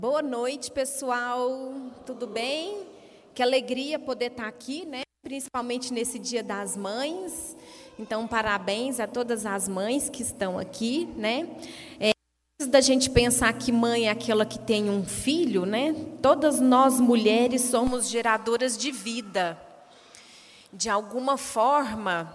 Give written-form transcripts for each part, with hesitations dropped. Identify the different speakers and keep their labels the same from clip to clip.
Speaker 1: Boa noite, pessoal. Tudo bem? Que alegria poder estar aqui, né? Principalmente nesse Dia das Mães. Então, parabéns a todas as mães que estão aqui, né? Antes da gente pensar que mãe é aquela que tem um filho, né? Todas nós mulheres somos geradoras de vida. De alguma forma,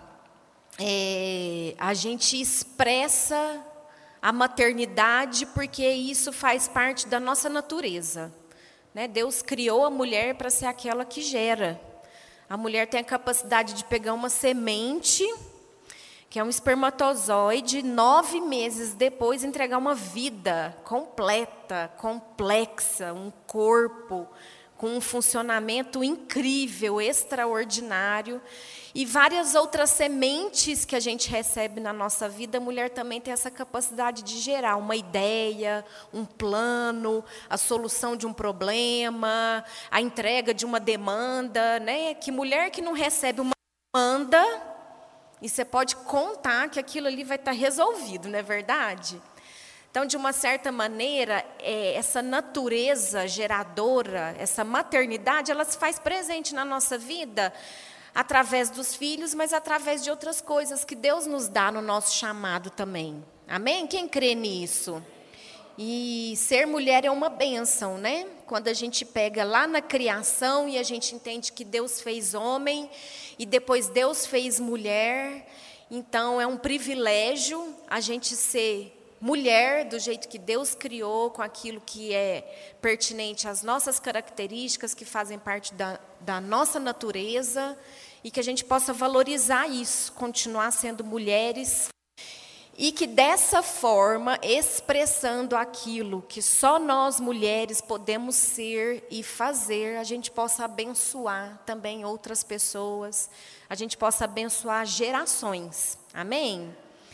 Speaker 1: a gente expressa a maternidade, porque isso faz parte da nossa natureza, né? Deus criou a mulher para ser aquela que gera. A mulher tem a capacidade de pegar uma semente, que é um espermatozoide, 9 meses depois entregar uma vida completa, complexa, um corpo com um funcionamento incrível, extraordinário. E várias outras sementes que a gente recebe na nossa vida, a mulher também tem essa capacidade de gerar uma ideia, um plano, a solução de um problema, a entrega de uma demanda, né? Que mulher que não recebe uma demanda, e você pode contar que aquilo ali vai estar resolvido, não é verdade? Então, de uma certa maneira, essa natureza geradora, essa maternidade, ela se faz presente na nossa vida, através dos filhos, mas através de outras coisas que Deus nos dá no nosso chamado também. Amém? Quem crê nisso? E ser mulher é uma bênção, né? Quando a gente pega lá na criação e a gente entende que Deus fez homem e depois Deus fez mulher, então é um privilégio a gente ser mulher do jeito que Deus criou, com aquilo que é pertinente às nossas características, que fazem parte da nossa natureza, e que a gente possa valorizar isso, continuar sendo mulheres, e que dessa forma, expressando aquilo que só nós mulheres podemos ser e fazer, a gente possa abençoar também outras pessoas, a gente possa abençoar gerações. Amém?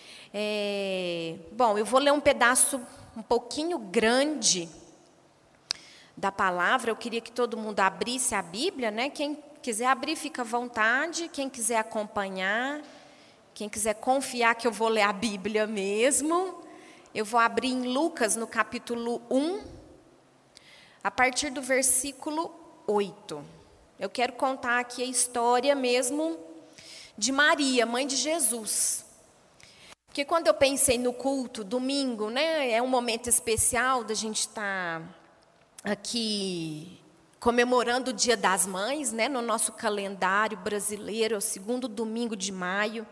Speaker 1: Bom, eu vou ler um pedaço um pouquinho grande da palavra. Eu queria que todo mundo abrisse a Bíblia, né? Quem quiser abrir, fica à vontade. Quem quiser acompanhar, quem quiser confiar que eu vou ler a Bíblia mesmo, eu vou abrir em Lucas, no capítulo 1, a partir do versículo 8. Eu quero contar aqui a história mesmo de Maria, mãe de Jesus. Porque quando eu pensei no culto, domingo, né, é um momento especial da gente estar aqui comemorando o Dia das Mães, né, no nosso calendário brasileiro, é o segundo domingo de maio,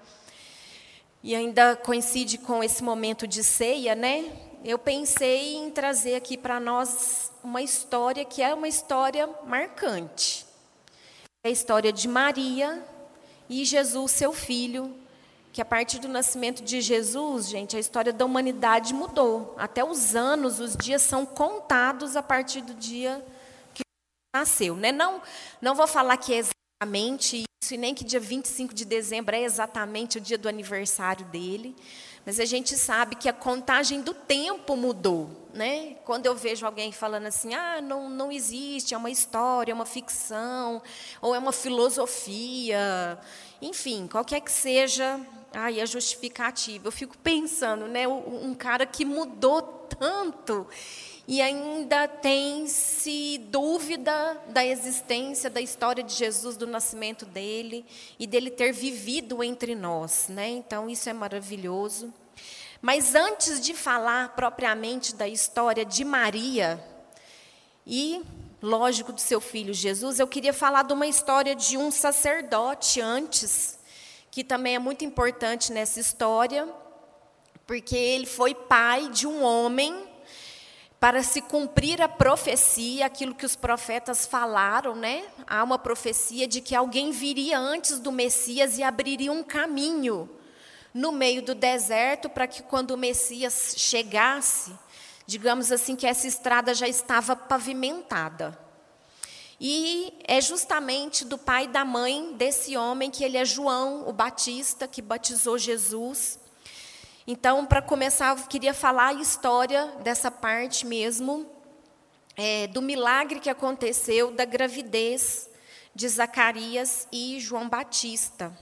Speaker 1: e ainda coincide com esse momento de ceia, né? Eu pensei em trazer aqui para nós uma história que é uma história marcante. É a história de Maria e Jesus, seu filho, que a partir do nascimento de Jesus, gente, a história da humanidade mudou. Até os anos, os dias são contados a partir do dia que nasceu, né? Não vou falar que é exatamente isso, e nem que dia 25 de dezembro é exatamente o dia do aniversário dele, mas a gente sabe que a contagem do tempo mudou, né? Quando eu vejo alguém falando assim, não existe, é uma história, é uma ficção, ou é uma filosofia, enfim, qualquer que seja a justificativa. Eu fico pensando, né, um cara que mudou tanto e ainda tem-se dúvida da existência, da história de Jesus, do nascimento dele e dele ter vivido entre nós, né? Então, isso é maravilhoso. Mas antes de falar propriamente da história de Maria e, lógico, do seu filho Jesus, eu queria falar de uma história de um sacerdote antes, que também é muito importante nessa história, porque ele foi pai de um homem para se cumprir a profecia, aquilo que os profetas falaram, né? Há uma profecia de que alguém viria antes do Messias e abriria um caminho no meio do deserto para que quando o Messias chegasse, digamos assim, que essa estrada já estava pavimentada. E é justamente do pai e da mãe desse homem, que ele é João, o Batista, que batizou Jesus. Então, para começar, eu queria falar a história dessa parte mesmo, do milagre que aconteceu da gravidez de Zacarias e João Batista.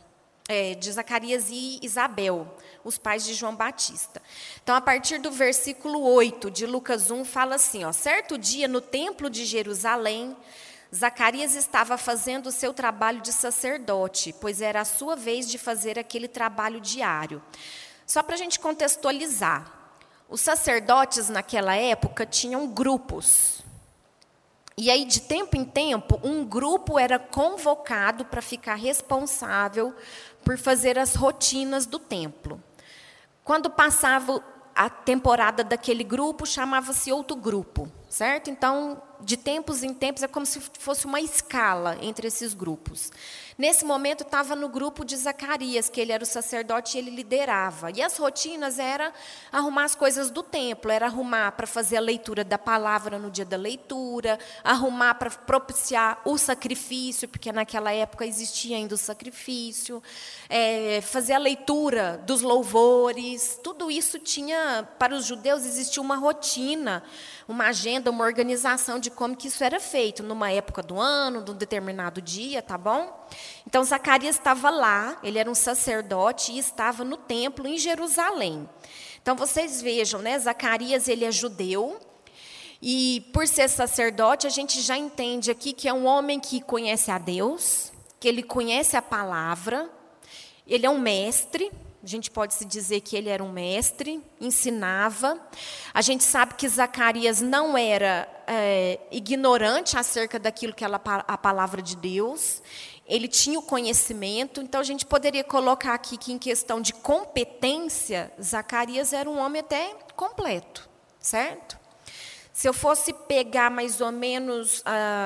Speaker 1: de Zacarias e Isabel, os pais de João Batista. Então, a partir do versículo 8 de Lucas 1, fala assim, ó, certo dia no templo de Jerusalém, Zacarias estava fazendo o seu trabalho de sacerdote, pois era a sua vez de fazer aquele trabalho diário. Só para a gente contextualizar, os sacerdotes naquela época tinham grupos. E aí, de tempo em tempo, um grupo era convocado para ficar responsável por fazer as rotinas do templo. Quando passava a temporada daquele grupo, chamava-se outro grupo, certo? Então, de tempos em tempos, é como se fosse uma escala entre esses grupos. Nesse momento, estava no grupo de Zacarias, que ele era o sacerdote e ele liderava. E as rotinas eram arrumar as coisas do templo, era arrumar para fazer a leitura da palavra no dia da leitura, arrumar para propiciar o sacrifício, porque naquela época existia ainda o sacrifício, fazer a leitura dos louvores. Tudo isso tinha, para os judeus, existia uma rotina, uma agenda, uma organização de como que isso era feito, numa época do ano, num determinado dia, tá bom? Então, Zacarias estava lá, ele era um sacerdote e estava no templo em Jerusalém. Então, vocês vejam, né? Zacarias, ele é judeu, e por ser sacerdote, a gente já entende aqui que é um homem que conhece a Deus, que ele conhece a palavra, ele é um mestre. A gente pode se dizer que ele era um mestre, ensinava. A gente sabe que Zacarias não era ignorante acerca daquilo que era a palavra de Deus. Ele tinha o conhecimento. Então, a gente poderia colocar aqui que, em questão de competência, Zacarias era um homem até completo, certo? Se eu fosse pegar mais ou menos...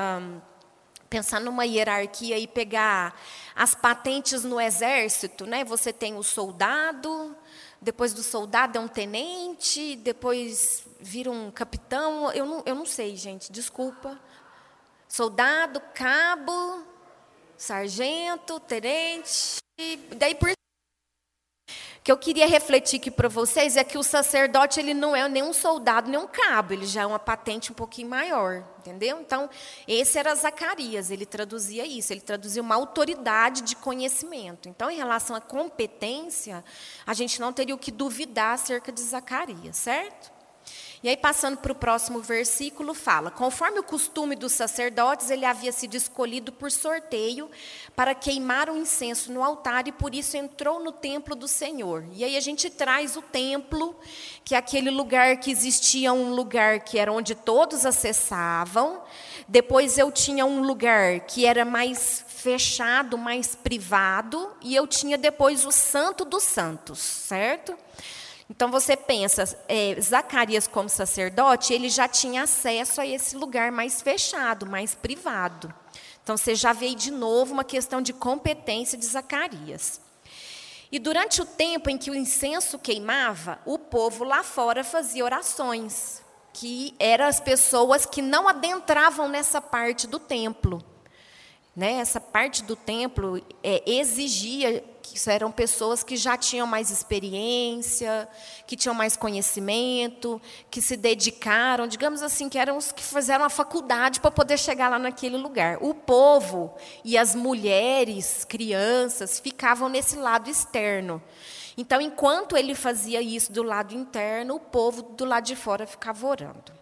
Speaker 1: pensar numa hierarquia e pegar as patentes no exército, né? Você tem o soldado, depois do soldado é um tenente, depois vira um capitão. Eu não sei, gente, desculpa. Soldado, cabo, sargento, tenente, daí por... O que eu queria refletir aqui para vocês é que o sacerdote, ele não é nem um soldado, nem um cabo, ele já é uma patente um pouquinho maior, entendeu? Então, esse era Zacarias, ele traduzia isso, ele traduzia uma autoridade de conhecimento. Então, em relação à competência, a gente não teria o que duvidar acerca de Zacarias, certo? E aí, passando para o próximo versículo, fala, conforme o costume dos sacerdotes, ele havia sido escolhido por sorteio para queimar o incenso no altar e por isso entrou no templo do Senhor. E aí a gente traz o templo, que é aquele lugar que existia, um lugar que era onde todos acessavam. Depois eu tinha um lugar que era mais fechado, mais privado, e eu tinha depois o Santo dos Santos, certo? Então, você pensa, Zacarias como sacerdote, ele já tinha acesso a esse lugar mais fechado, mais privado. Então, você já vê de novo uma questão de competência de Zacarias. E durante o tempo em que o incenso queimava, o povo lá fora fazia orações, que eram as pessoas que não adentravam nessa parte do templo. Né? Essa parte do templo exigia que isso eram pessoas que já tinham mais experiência, que tinham mais conhecimento, que se dedicaram, digamos assim, que eram os que fizeram a faculdade para poder chegar lá naquele lugar. O povo e as mulheres, crianças, ficavam nesse lado externo. Então, enquanto ele fazia isso do lado interno, o povo do lado de fora ficava orando.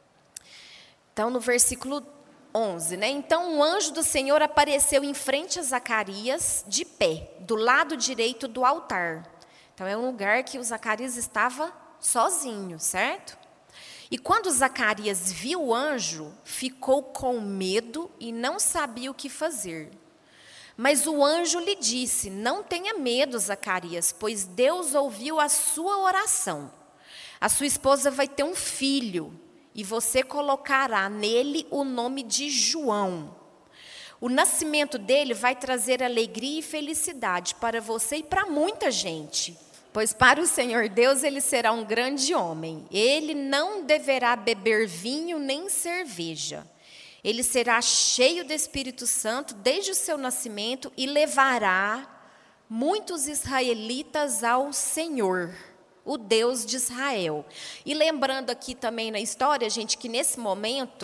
Speaker 1: Então, no versículo 11, né? Então, um anjo do Senhor apareceu em frente a Zacarias, de pé, do lado direito do altar. Então, é um lugar que o Zacarias estava sozinho, certo? E quando Zacarias viu o anjo, ficou com medo e não sabia o que fazer. Mas o anjo lhe disse, não tenha medo, Zacarias, pois Deus ouviu a sua oração. A sua esposa vai ter um filho, e você colocará nele o nome de João. O nascimento dele vai trazer alegria e felicidade para você e para muita gente. Pois para o Senhor Deus ele será um grande homem. Ele não deverá beber vinho nem cerveja. Ele será cheio do Espírito Santo desde o seu nascimento e levará muitos israelitas ao Senhor, o Deus de Israel. E lembrando aqui também na história, gente, que nesse momento,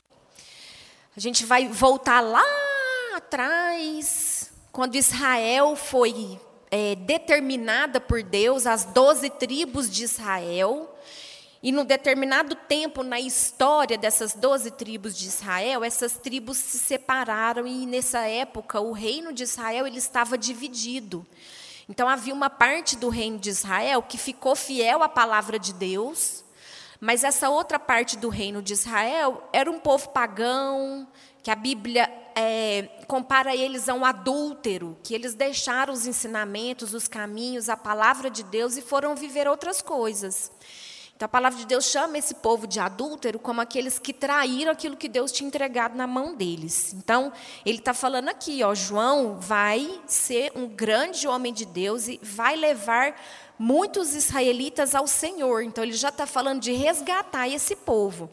Speaker 1: a gente vai voltar lá atrás, quando Israel foi determinada por Deus, as 12 tribos de Israel. E num determinado tempo na história dessas 12 tribos de Israel, essas tribos se separaram e nessa época o reino de Israel ele estava dividido. Então havia uma parte do reino de Israel que ficou fiel à palavra de Deus, mas essa outra parte do reino de Israel era um povo pagão, que a Bíblia compara eles a um adúltero, que eles deixaram os ensinamentos, os caminhos, a palavra de Deus e foram viver outras coisas. Então, a palavra de Deus chama esse povo de adúltero como aqueles que traíram aquilo que Deus tinha entregado na mão deles. Então, ele está falando aqui, João vai ser um grande homem de Deus e vai levar muitos israelitas ao Senhor. Então, ele já está falando de resgatar esse povo.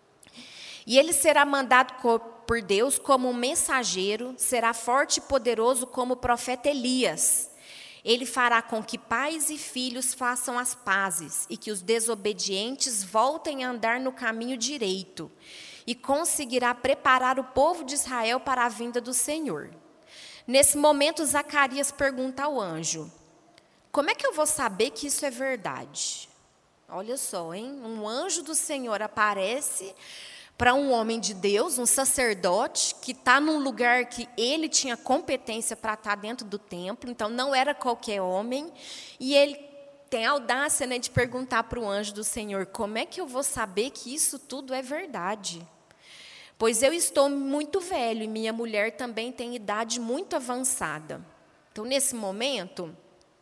Speaker 1: E ele será mandado por Deus como um mensageiro, será forte e poderoso como o profeta Elias. Ele fará com que pais e filhos façam as pazes e que os desobedientes voltem a andar no caminho direito e conseguirá preparar o povo de Israel para a vinda do Senhor. Nesse momento, Zacarias pergunta ao anjo: como é que eu vou saber que isso é verdade? Olha só, hein? Um anjo do Senhor aparece para um homem de Deus, um sacerdote, que está num lugar que ele tinha competência para estar dentro do templo, então não era qualquer homem, e ele tem a audácia, de perguntar para o anjo do Senhor: como é que eu vou saber que isso tudo é verdade? Pois eu estou muito velho e minha mulher também tem idade muito avançada. Então, nesse momento,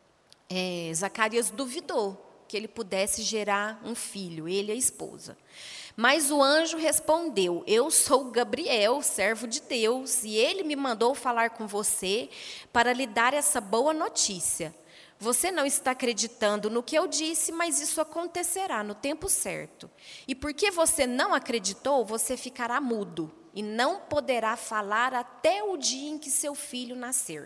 Speaker 1: Zacarias duvidou que ele pudesse gerar um filho, ele e a esposa. Mas o anjo respondeu: eu sou Gabriel, servo de Deus, e ele me mandou falar com você para lhe dar essa boa notícia. Você não está acreditando no que eu disse, mas isso acontecerá no tempo certo. E porque você não acreditou, você ficará mudo e não poderá falar até o dia em que seu filho nascer.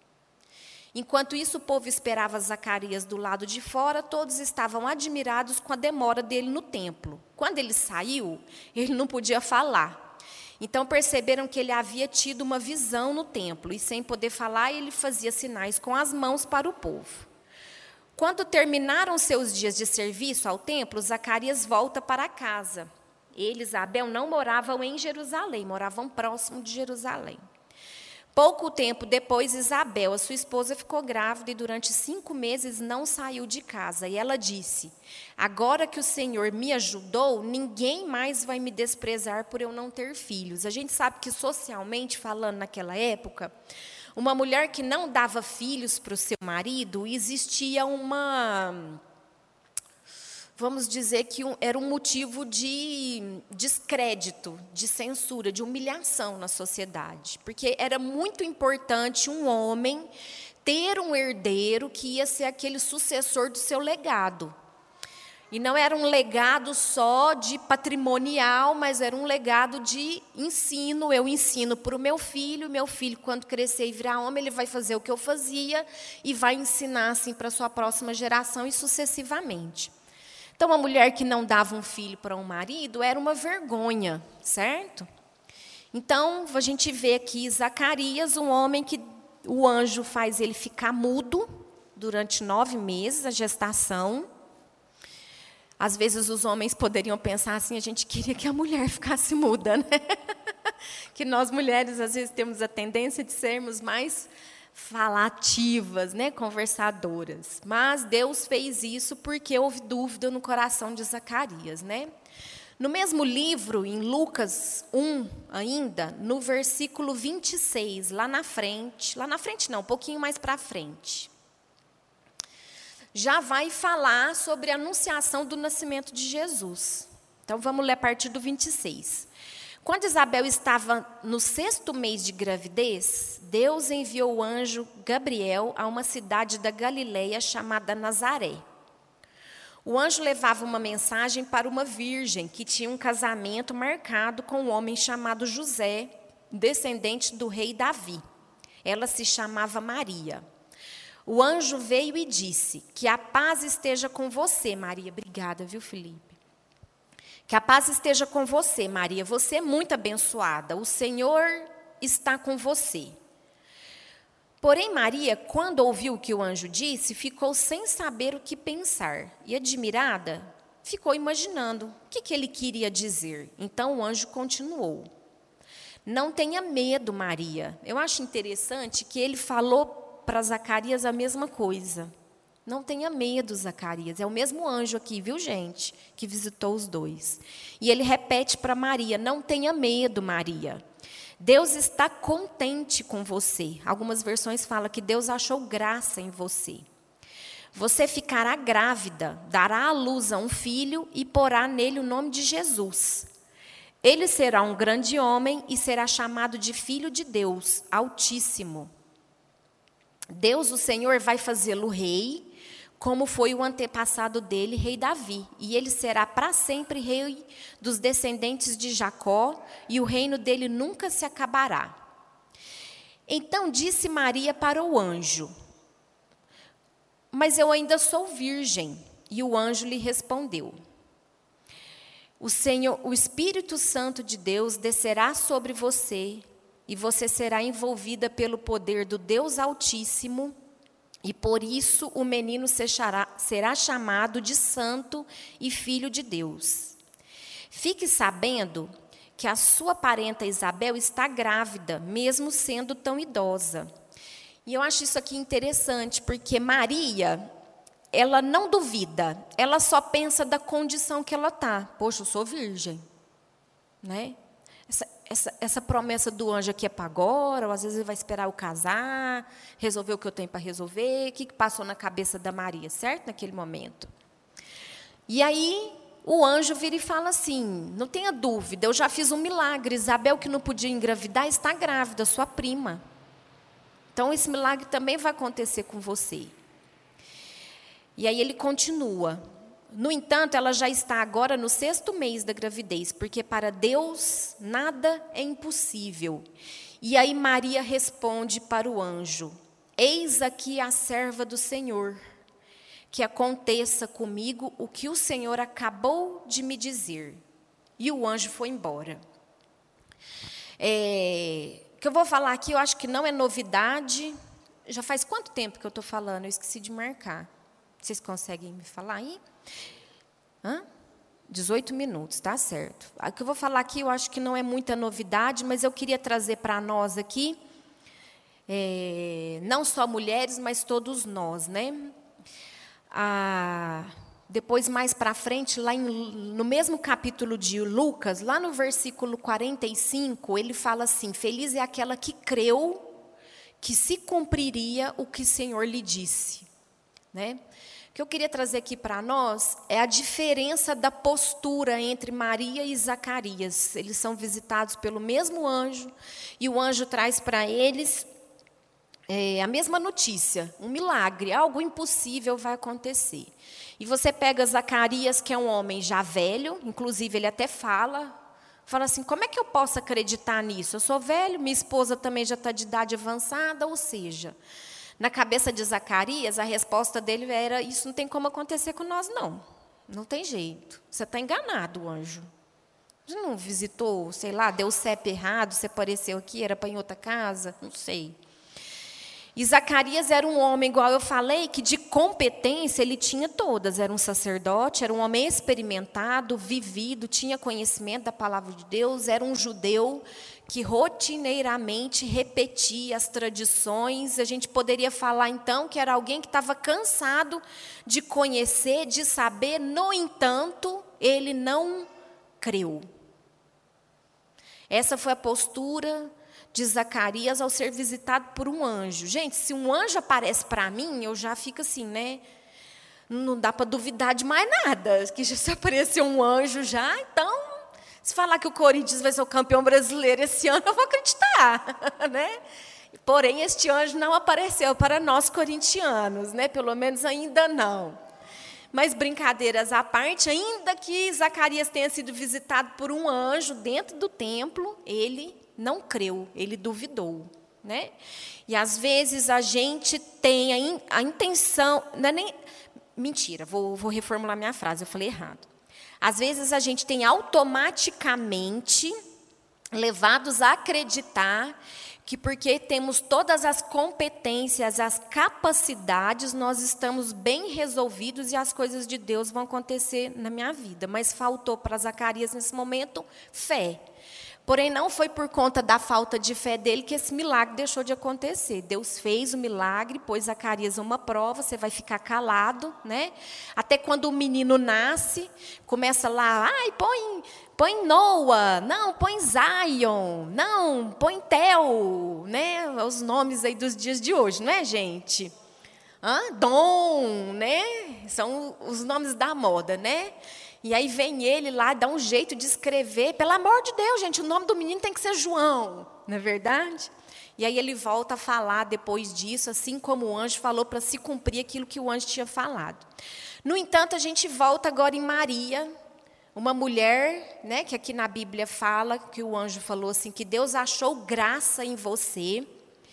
Speaker 1: Enquanto isso, o povo esperava Zacarias do lado de fora, todos estavam admirados com a demora dele no templo. Quando ele saiu, ele não podia falar. Então perceberam que ele havia tido uma visão no templo, e sem poder falar, ele fazia sinais com as mãos para o povo. Quando terminaram seus dias de serviço ao templo, Zacarias volta para casa. Ele e Isabel não moravam em Jerusalém, moravam próximo de Jerusalém. Pouco tempo depois, Isabel, a sua esposa, ficou grávida e durante 5 meses não saiu de casa. E ela disse: agora que o Senhor me ajudou, ninguém mais vai me desprezar por eu não ter filhos. A gente sabe que, socialmente falando, naquela época, uma mulher que não dava filhos para o seu marido, existia vamos dizer que era um motivo de descrédito, de censura, de humilhação na sociedade. Porque era muito importante um homem ter um herdeiro que ia ser aquele sucessor do seu legado. E não era um legado só de patrimonial, mas era um legado de ensino. Eu ensino para o meu filho, quando crescer e virar homem, ele vai fazer o que eu fazia e vai ensinar assim, para a sua próxima geração e sucessivamente. Então, uma mulher que não dava um filho para um marido era uma vergonha, certo? Então, a gente vê aqui Zacarias, um homem que o anjo faz ele ficar mudo durante 9 meses, a gestação. Às vezes, os homens poderiam pensar assim: a gente queria que a mulher ficasse muda, né? Que nós, mulheres, às vezes, temos a tendência de sermos mais falativas, conversadoras. Mas Deus fez isso porque houve dúvida no coração de Zacarias, No mesmo livro, em Lucas 1, ainda, no versículo 26, lá na frente não, um pouquinho mais para frente, já vai falar sobre a anunciação do nascimento de Jesus. Então, vamos ler a partir do 26. Quando Isabel estava no 6º mês de gravidez, Deus enviou o anjo Gabriel a uma cidade da Galileia chamada Nazaré. O anjo levava uma mensagem para uma virgem que tinha um casamento marcado com um homem chamado José, descendente do rei Davi. Ela se chamava Maria. O anjo veio e disse: que a paz esteja com você, Maria. Obrigada, viu, Felipe? Que a paz esteja com você, Maria. Você é muito abençoada. O Senhor está com você. Porém, Maria, quando ouviu o que o anjo disse, ficou sem saber o que pensar. E, admirada, ficou imaginando o que ele queria dizer. Então, o anjo continuou: não tenha medo, Maria. Eu acho interessante que ele falou para Zacarias a mesma coisa. Não tenha medo, Zacarias. É o mesmo anjo aqui, viu, gente? Que visitou os dois. E ele repete para Maria: não tenha medo, Maria. Deus está contente com você. Algumas versões falam que Deus achou graça em você. Você ficará grávida, dará à luz a um filho e porá nele o nome de Jesus. Ele será um grande homem e será chamado de Filho de Deus Altíssimo. Deus, o Senhor, vai fazê-lo rei, como foi o antepassado dele, rei Davi. E ele será para sempre rei dos descendentes de Jacó, e o reino dele nunca se acabará. Então disse Maria para o anjo: mas eu ainda sou virgem. E o anjo lhe respondeu: o Espírito Santo de Deus descerá sobre você, e você será envolvida pelo poder do Deus Altíssimo, e por isso o menino será chamado de Santo e Filho de Deus. Fique sabendo que a sua parenta Isabel está grávida, mesmo sendo tão idosa. E eu acho isso aqui interessante, porque Maria, ela não duvida, ela só pensa da condição que ela está. Poxa, eu sou virgem, né? Essa promessa do anjo aqui é para agora, ou às vezes ele vai esperar eu casar, resolver o que eu tenho para resolver. O que passou na cabeça da Maria, certo? Naquele momento. E aí o anjo vira e fala assim: não tenha dúvida, eu já fiz um milagre. Isabel, que não podia engravidar, está grávida, sua prima. Então esse milagre também vai acontecer com você. E aí ele continua: no entanto, ela já está agora no 6º mês da gravidez, porque para Deus nada é impossível. E aí Maria responde para o anjo: eis aqui a serva do Senhor, que aconteça comigo o que o Senhor acabou de me dizer. E o anjo foi embora. O que eu vou falar aqui, eu acho que não é novidade. Já faz quanto tempo que eu estou falando? Eu esqueci de marcar. Vocês conseguem me falar aí? 18 minutos, tá certo. O que eu vou falar aqui, eu acho que não é muita novidade, mas eu queria trazer para nós aqui, não só mulheres, mas todos nós, né? Depois, mais para frente, lá no mesmo capítulo de Lucas, lá no versículo 45, ele fala assim: feliz é aquela que creu que se cumpriria o que o Senhor lhe disse, né? O que eu queria trazer aqui para nós é a diferença da postura entre Maria e Zacarias. Eles são visitados pelo mesmo anjo, e o anjo traz para eles a mesma notícia, um milagre, algo impossível vai acontecer. E você pega Zacarias, que é um homem já velho, inclusive ele até fala assim: como é que eu posso acreditar nisso? Eu sou velho, minha esposa também já está de idade avançada, ou seja, na cabeça de Zacarias, a resposta dele era: isso não tem como acontecer com nós, não. Não tem jeito. Você está enganado, anjo. Você não visitou, sei lá, deu o CEP errado, você apareceu aqui, era para ir em outra casa? Não sei. E Zacarias era um homem, igual eu falei, que de competência ele tinha todas. Era um sacerdote, era um homem experimentado, vivido, tinha conhecimento da palavra de Deus, era um judeu que rotineiramente repetia as tradições. A gente poderia falar, então, que era alguém que estava cansado de conhecer, de saber. No entanto, ele não creu. Essa foi a postura de Zacarias ao ser visitado por um anjo. Gente, se um anjo aparece para mim, eu já fico assim, né? Não dá para duvidar de mais nada. Que se apareceu um anjo já, então, se falar que o Corinthians vai ser o campeão brasileiro esse ano, eu vou acreditar, né? Porém, este anjo não apareceu para nós corintianos, né? Pelo menos ainda não. Mas, brincadeiras à parte, ainda que Zacarias tenha sido visitado por um anjo dentro do templo, ele não creu, ele duvidou, né? E às vezes a gente tem a intenção, não é nem, mentira, vou reformular minha frase, eu falei errado. Às vezes a gente tem automaticamente levados a acreditar que porque temos todas as competências, as capacidades, nós estamos bem resolvidos e as coisas de Deus vão acontecer na minha vida. Mas faltou para Zacarias, nesse momento, fé. Porém, não foi por conta da falta de fé dele que esse milagre deixou de acontecer. Deus fez o milagre, pôs Zacarias uma prova, você vai ficar calado, né? Até quando o menino nasce, começa lá, ai, põe Noah, não, põe Zion, não, põe Tel, né? Os nomes aí dos dias de hoje, não é, gente? Dom, né? São os nomes da moda, né? E aí vem ele lá, dá um jeito de escrever. Pelo amor de Deus, gente, o nome do menino tem que ser João, não é verdade? E aí ele volta a falar depois disso, assim como o anjo falou, para se cumprir aquilo que o anjo tinha falado. No entanto, a gente volta agora em Maria, uma mulher, né, que aqui na Bíblia fala, que o anjo falou assim, que Deus achou graça em você.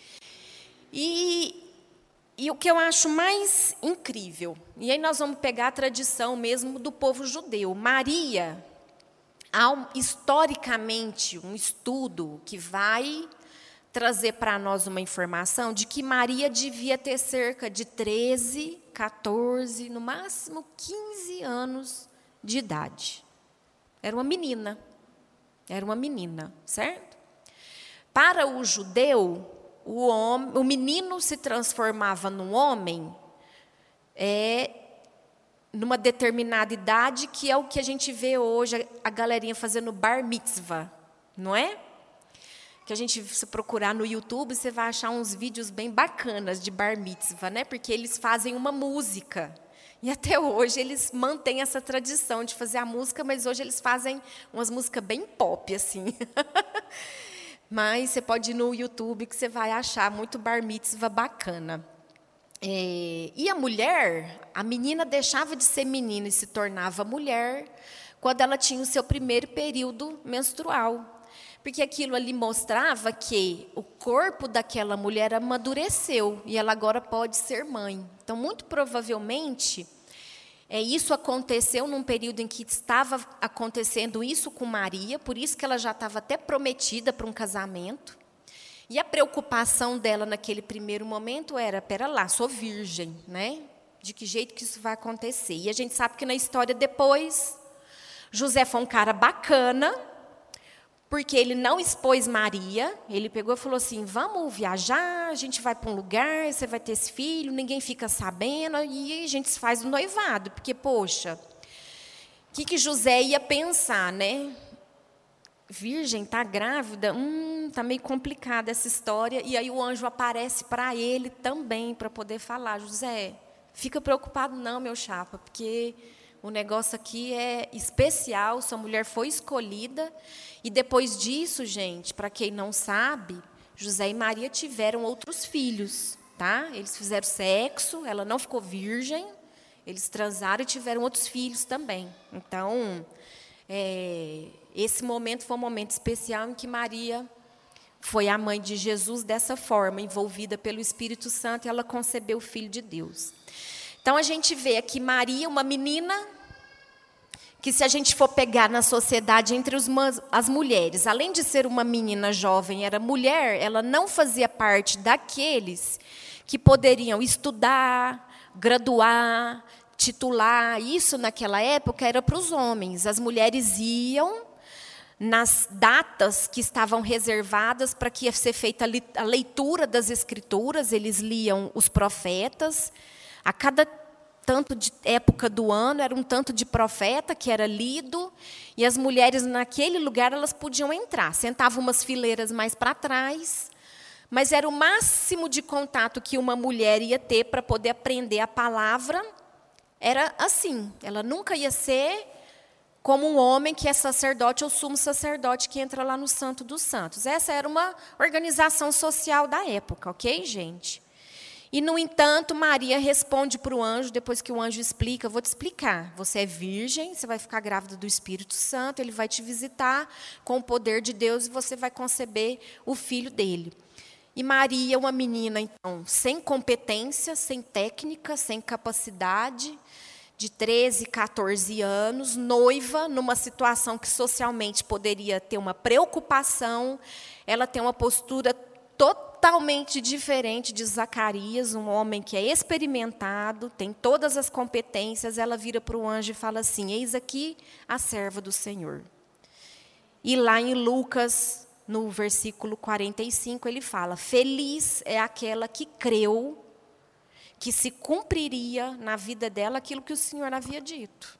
Speaker 1: E o que eu acho mais incrível, e aí nós vamos pegar a tradição mesmo do povo judeu. Maria, há historicamente um estudo que vai trazer para nós uma informação de que Maria devia ter cerca de 13, 14, no máximo 15 anos de idade. Era uma menina, certo? Para o judeu, o menino se transformava num homem numa determinada idade, que é o que a gente vê hoje, a galerinha fazendo bar mitzvah, não é? Que a gente, se procurar no YouTube, você vai achar uns vídeos bem bacanas de bar mitzvah, né? Porque eles fazem uma música. E até hoje eles mantêm essa tradição de fazer a música, mas hoje eles fazem umas músicas bem pop, assim. Mas você pode ir no YouTube que você vai achar muito bar mitzvah bacana. E a mulher, a menina deixava de ser menina e se tornava mulher quando ela tinha o seu primeiro período menstrual. Porque aquilo ali mostrava que o corpo daquela mulher amadureceu e ela agora pode ser mãe. Então, muito provavelmente, isso aconteceu num período em que estava acontecendo isso com Maria, por isso que ela já estava até prometida para um casamento. E a preocupação dela naquele primeiro momento era, pera lá, sou virgem, né? De que jeito que isso vai acontecer? E a gente sabe que na história depois, José foi um cara bacana, porque ele não expôs Maria, ele pegou e falou assim, vamos viajar, a gente vai para um lugar, você vai ter esse filho, ninguém fica sabendo, e a gente se faz o noivado, porque, poxa, o que José ia pensar, né? Virgem, está grávida? Está meio complicada essa história, e aí o anjo aparece para ele também, para poder falar, José, fica preocupado não, meu chapa, porque o negócio aqui é especial, sua mulher foi escolhida. E depois disso, gente, para quem não sabe, José e Maria tiveram outros filhos, tá? Eles fizeram sexo, ela não ficou virgem, eles transaram e tiveram outros filhos também. Então, esse momento foi um momento especial em que Maria foi a mãe de Jesus dessa forma, envolvida pelo Espírito Santo, e ela concebeu o Filho de Deus. Então, a gente vê aqui Maria, uma menina, que se a gente for pegar na sociedade entre as mulheres, além de ser uma menina jovem, era mulher, ela não fazia parte daqueles que poderiam estudar, graduar, titular. Isso, naquela época, era para os homens. As mulheres iam nas datas que estavam reservadas para que ia ser feita a leitura das Escrituras, eles liam os profetas. A cada tanto de época do ano, era um tanto de profeta que era lido, e as mulheres naquele lugar elas podiam entrar. Sentavam umas fileiras mais para trás, mas era o máximo de contato que uma mulher ia ter para poder aprender a palavra. Era assim, ela nunca ia ser como um homem que é sacerdote ou sumo sacerdote que entra lá no Santo dos Santos. Essa era uma organização social da época, ok, gente? E, no entanto, Maria responde para o anjo, depois que o anjo explica, vou te explicar, você é virgem, você vai ficar grávida do Espírito Santo, ele vai te visitar com o poder de Deus e você vai conceber o filho dele. E Maria, uma menina, então, sem competência, sem técnica, sem capacidade, de 13, 14 anos, noiva, numa situação que socialmente poderia ter uma preocupação. Ela tem uma postura totalmente diferente de Zacarias, um homem que é experimentado, tem todas as competências. Ela vira para o anjo e fala assim: eis aqui a serva do Senhor. E lá em Lucas, no versículo 45, ele fala: feliz é aquela que creu que se cumpriria na vida dela aquilo que o Senhor havia dito.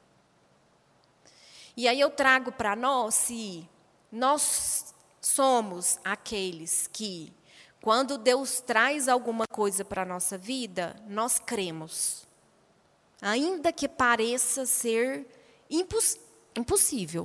Speaker 1: E aí eu trago para nós, se nós somos aqueles que, quando Deus traz alguma coisa para a nossa vida, nós cremos. Ainda que pareça ser impossível.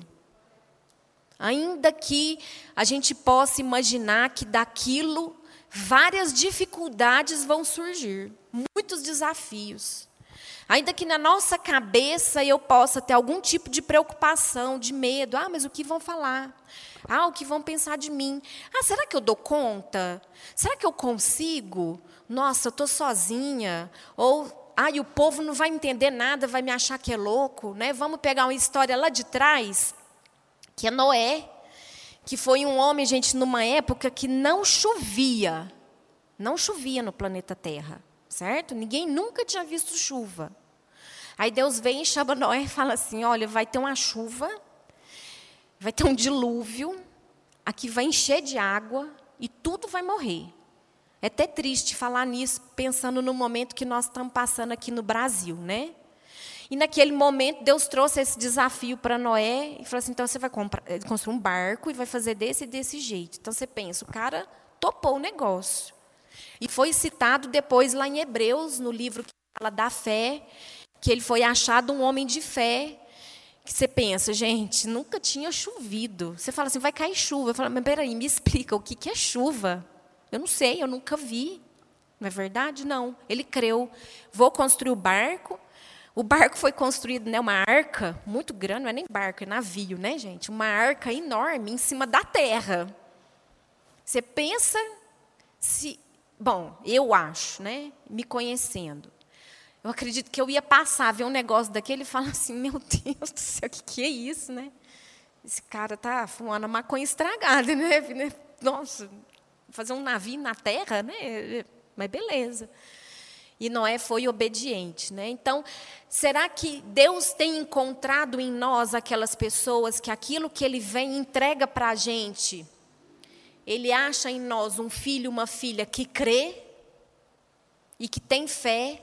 Speaker 1: Ainda que a gente possa imaginar que daquilo várias dificuldades vão surgir, muitos desafios. Ainda que na nossa cabeça eu possa ter algum tipo de preocupação, de medo. Mas o que vão falar? O que vão pensar de mim? Será que eu dou conta? Será que eu consigo? Nossa, eu estou sozinha. Ou, e o povo não vai entender nada, vai me achar que é louco, né? Vamos pegar uma história lá de trás, que é Noé, que foi um homem, gente, numa época que não chovia no planeta Terra, certo? Ninguém nunca tinha visto chuva. Aí Deus vem e chama Noé e fala assim: olha, vai ter uma chuva, vai ter um dilúvio, aqui vai encher de água e tudo vai morrer. É até triste falar nisso, pensando no momento que nós estamos passando aqui no Brasil, né? E naquele momento, Deus trouxe esse desafio para Noé e falou assim: então você vai construir um barco e vai fazer desse e desse jeito. Então você pensa, o cara topou o negócio. E foi citado depois lá em Hebreus, no livro que fala da fé, que ele foi achado um homem de fé. Que você pensa, gente, nunca tinha chovido. Você fala assim: vai cair chuva. Eu falo: mas peraí, me explica, o que é chuva? Eu não sei, eu nunca vi. Não é verdade? Não. Ele creu. Vou construir o barco. O barco foi construído, né, uma arca muito grande, não é nem barco, é navio, né, gente? Uma arca enorme em cima da terra. Você pensa se... Bom, eu acho, né, me conhecendo, eu acredito que eu ia passar, ver um negócio daquele e falar assim: meu Deus do céu, o que é isso, né? Esse cara está fumando a maconha estragada, né? Nossa, fazer um navio na terra, né? Mas beleza. E Noé foi obediente, né? Então, será que Deus tem encontrado em nós aquelas pessoas que aquilo que Ele vem e entrega para a gente, Ele acha em nós um filho, uma filha que crê, e que tem fé,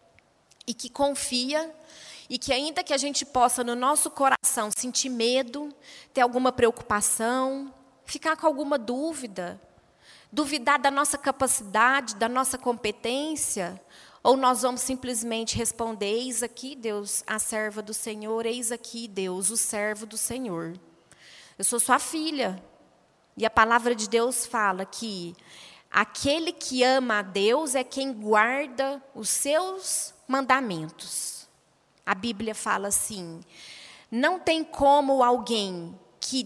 Speaker 1: e que confia, e que ainda que a gente possa no nosso coração sentir medo, ter alguma preocupação, ficar com alguma dúvida, duvidar da nossa capacidade, da nossa competência, ou nós vamos simplesmente responder: eis aqui, Deus, a serva do Senhor, eis aqui, Deus, o servo do Senhor. Eu sou sua filha. E a palavra de Deus fala que aquele que ama a Deus é quem guarda os seus mandamentos. A Bíblia fala assim: não tem como alguém que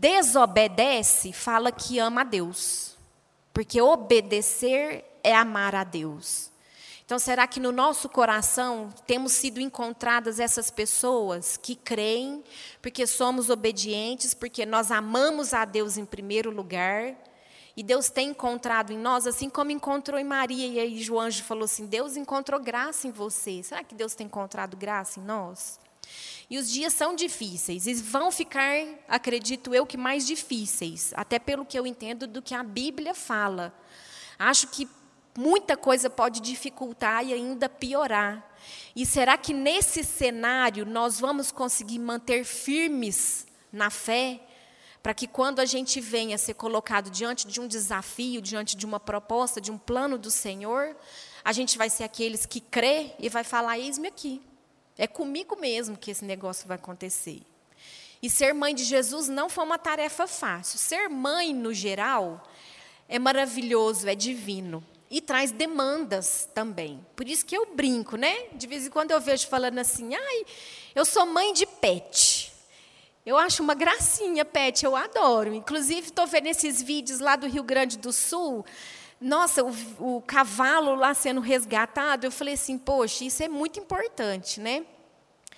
Speaker 1: desobedece fala que ama a Deus. Porque obedecer é amar a Deus. Então, será que no nosso coração temos sido encontradas essas pessoas que creem, porque somos obedientes, porque nós amamos a Deus em primeiro lugar, e Deus tem encontrado em nós, assim como encontrou em Maria, e aí o anjo falou assim: Deus encontrou graça em você. Será que Deus tem encontrado graça em nós? E os dias são difíceis, e vão ficar, acredito eu, que mais difíceis, até pelo que eu entendo do que a Bíblia fala. Acho que muita coisa pode dificultar e ainda piorar. E será que nesse cenário nós vamos conseguir manter firmes na fé, para que quando a gente venha ser colocado diante de um desafio, diante de uma proposta, de um plano do Senhor, a gente vai ser aqueles que crê e vai falar: eis-me aqui. É comigo mesmo que esse negócio vai acontecer. E ser mãe de Jesus não foi uma tarefa fácil. Ser mãe, no geral, é maravilhoso, é divino. E traz demandas também. Por isso que eu brinco, né? De vez em quando eu vejo falando assim: eu sou mãe de pet. Eu acho uma gracinha pet, eu adoro. Inclusive, estou vendo esses vídeos lá do Rio Grande do Sul. Nossa, o cavalo lá sendo resgatado. Eu falei assim: poxa, isso é muito importante, né?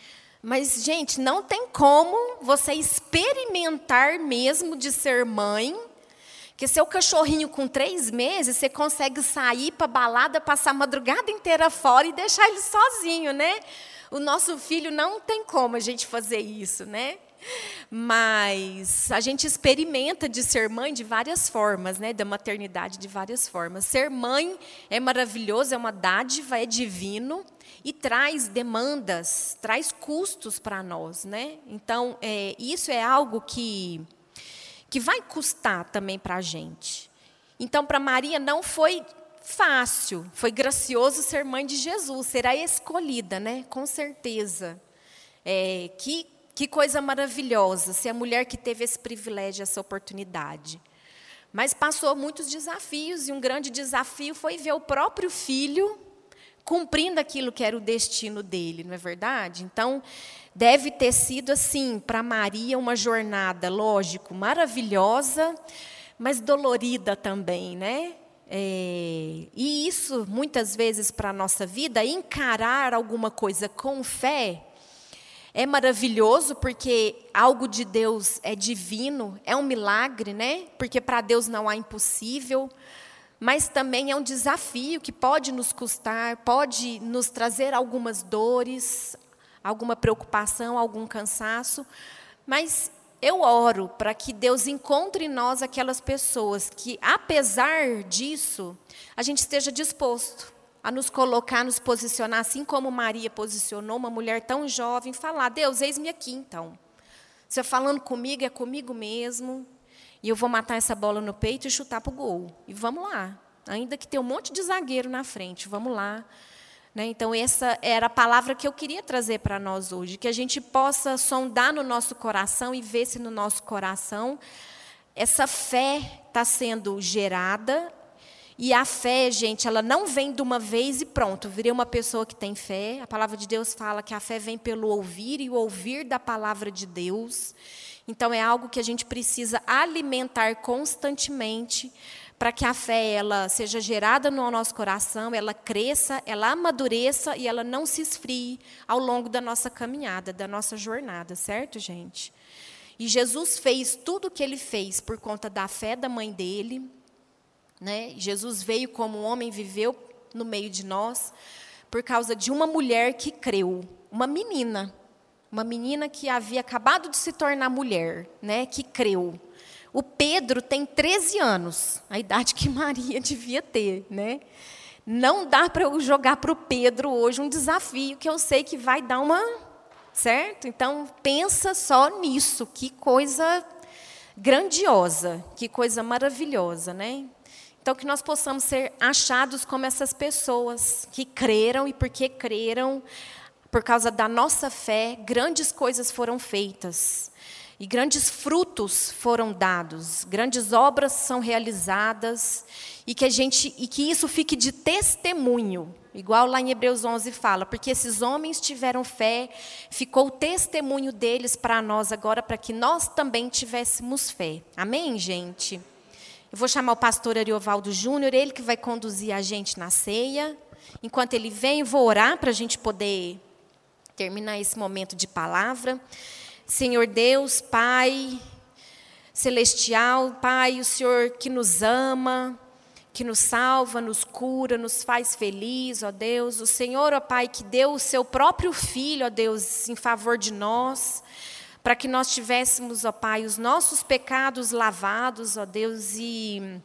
Speaker 1: Mas, gente, não tem como você experimentar mesmo de ser mãe, que seu cachorrinho com 3 meses, você consegue sair para balada, passar a madrugada inteira fora e deixar ele sozinho, né? O nosso filho não tem como a gente fazer isso, né? Mas a gente experimenta de ser mãe de várias formas, né? Da maternidade de várias formas. Ser mãe é maravilhoso, é uma dádiva, é divino e traz demandas, traz custos para nós, né? Então, isso é algo que vai custar também para a gente. Então, para Maria não foi fácil, foi gracioso ser mãe de Jesus, ser a escolhida, né? Com certeza. Que coisa maravilhosa, ser a mulher que teve esse privilégio, essa oportunidade. Mas passou muitos desafios, e um grande desafio foi ver o próprio filho cumprindo aquilo que era o destino dele, não é verdade? Então, deve ter sido, assim, para Maria, uma jornada, lógico, maravilhosa, mas dolorida também, né? E isso, muitas vezes, para a nossa vida, encarar alguma coisa com fé, é maravilhoso, porque algo de Deus é divino, é um milagre, né? Porque para Deus não há impossível. Mas também é um desafio que pode nos custar, pode nos trazer algumas dores, alguma preocupação, algum cansaço. Mas eu oro para que Deus encontre em nós aquelas pessoas que, apesar disso, a gente esteja disposto a nos colocar, nos posicionar, assim como Maria posicionou, uma mulher tão jovem, falar: Deus, eis-me aqui então. Você falando comigo, é comigo mesmo. E eu vou matar essa bola no peito e chutar para o gol. E vamos lá. Ainda que tenha um monte de zagueiro na frente, vamos lá. Né? Então, essa era a palavra que eu queria trazer para nós hoje. Que a gente possa sondar no nosso coração e ver se no nosso coração essa fé está sendo gerada. E a fé, gente, ela não vem de uma vez e pronto, virei uma pessoa que tem fé. A palavra de Deus fala que a fé vem pelo ouvir e o ouvir da palavra de Deus. Então, é algo que a gente precisa alimentar constantemente para que a fé ela seja gerada no nosso coração, ela cresça, ela amadureça e ela não se esfrie ao longo da nossa caminhada, da nossa jornada, certo, gente? E Jesus fez tudo o que ele fez por conta da fé da mãe dele, né? Jesus veio como um homem, viveu no meio de nós, por causa de uma mulher que creu, uma menina que havia acabado de se tornar mulher, né, que creu. O Pedro tem 13 anos, a idade que Maria devia ter, né? Não dá para eu jogar para o Pedro hoje um desafio que eu sei que vai dar uma... Certo? Então, pensa só nisso, que coisa grandiosa, que coisa maravilhosa, né? Então, que nós possamos ser achados como essas pessoas que creram, e porque creram, por causa da nossa fé, grandes coisas foram feitas. E grandes frutos foram dados, grandes obras são realizadas, e que isso fique de testemunho, igual lá em Hebreus 11 fala, porque esses homens tiveram fé, ficou o testemunho deles para nós agora, para que nós também tivéssemos fé. Amém, gente? Eu vou chamar o pastor Ariovaldo Júnior, ele que vai conduzir a gente na ceia. Enquanto ele vem, eu vou orar para a gente poder terminar esse momento de palavra. Senhor Deus, Pai celestial, Pai, o Senhor que nos ama, que nos salva, nos cura, nos faz feliz, ó Deus. O Senhor, ó Pai, que deu o seu próprio Filho, ó Deus, em favor de nós, para que nós tivéssemos, ó Pai, os nossos pecados lavados, ó Deus, e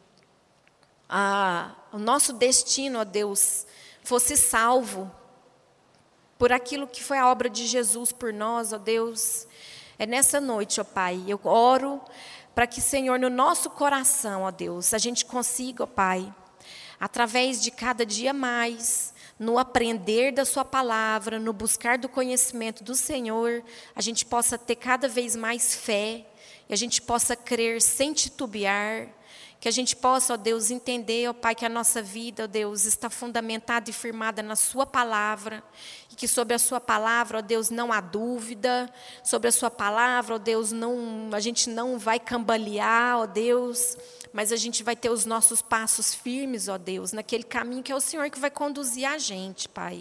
Speaker 1: o nosso destino, ó Deus, fosse salvo por aquilo que foi a obra de Jesus por nós, ó Deus. É nessa noite, ó Pai, eu oro para que, Senhor, no nosso coração, ó Deus, a gente consiga, ó Pai, através de cada dia mais, no aprender da sua palavra, no buscar do conhecimento do Senhor, a gente possa ter cada vez mais fé, e a gente possa crer sem titubear, que a gente possa, ó Deus, entender, ó Pai, que a nossa vida, ó Deus, está fundamentada e firmada na sua palavra, e que sobre a sua palavra, ó Deus, não há dúvida, sobre a sua palavra, ó Deus, a gente não vai cambalear, ó Deus, mas a gente vai ter os nossos passos firmes, ó Deus, naquele caminho que é o Senhor que vai conduzir a gente, Pai.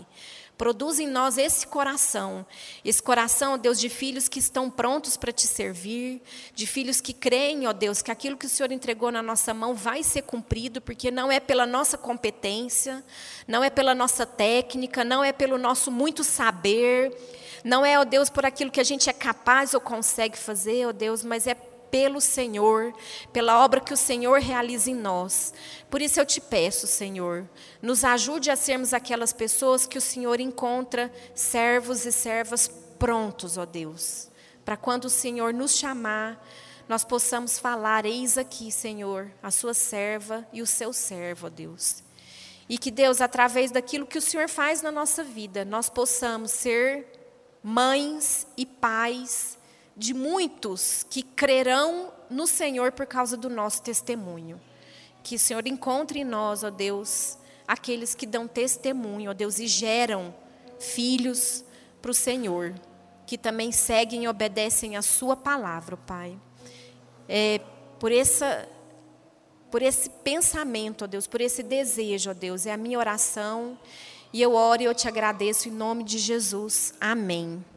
Speaker 1: Produz em nós esse coração, ó Deus, de filhos que estão prontos para te servir, de filhos que creem, ó Deus, que aquilo que o Senhor entregou na nossa mão vai ser cumprido, porque não é pela nossa competência, não é pela nossa técnica, não é pelo nosso muito saber, não é, ó Deus, por aquilo que a gente é capaz ou consegue fazer, ó Deus, mas é pelo Senhor, pela obra que o Senhor realiza em nós. Por isso eu te peço, Senhor, nos ajude a sermos aquelas pessoas que o Senhor encontra servos e servas prontos, ó Deus, para quando o Senhor nos chamar, nós possamos falar: eis aqui, Senhor, a sua serva e o seu servo, ó Deus. E que, Deus, através daquilo que o Senhor faz na nossa vida, nós possamos ser mães e pais de muitos que crerão no Senhor por causa do nosso testemunho. Que o Senhor encontre em nós, ó Deus, aqueles que dão testemunho, ó Deus, e geram filhos para o Senhor, que também seguem e obedecem a sua palavra, Pai. Por esse pensamento, ó Deus, por esse desejo, ó Deus, é a minha oração, e eu oro e eu te agradeço em nome de Jesus. Amém.